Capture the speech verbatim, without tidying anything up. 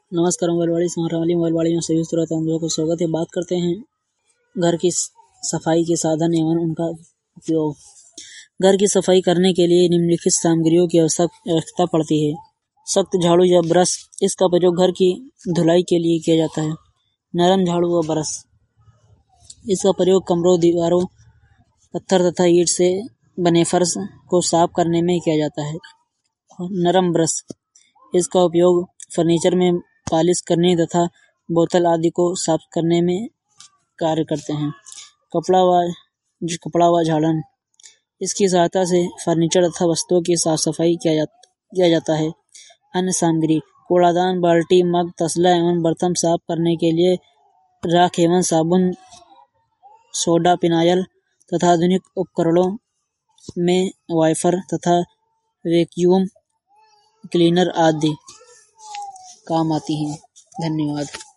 नमस्कार मोबाइलवाड़ी समारावली मोबाइलवाड़ी में सभी श्रोताओं को स्वागत है। बात करते हैं घर की सफाई के साधन एवं उनका उपयोग। घर की सफाई करने के लिए निम्नलिखित सामग्रियों की आवश्यकता पड़ती है। सख्त झाड़ू या ब्रश, इसका प्रयोग घर की धुलाई के लिए किया जाता है। नरम झाड़ू व ब्रश, इसका प्रयोग कमरों, दीवारों, पत्थर तथा ईंट से बने फर्श को साफ करने में किया जाता है। नरम ब्रश, इसका उपयोग फर्नीचर में पॉलिश करने तथा बोतल आदि को साफ करने में कार्य करते हैं। कपड़ा व कपड़ा व झाड़न, इसकी सहायता से फर्नीचर तथा वस्तुओं की साफ सफाई किया जा, किया जाता है। अन्य सामग्री, कूड़ादान, बाल्टी, मग, तसला एवं बर्तन साफ करने के लिए राख एवं साबुन, सोडा, फिनाइल तथा आधुनिक उपकरणों में वाइपर तथा वैक्यूम क्लीनर आदि काम आती हैं। धन्यवाद।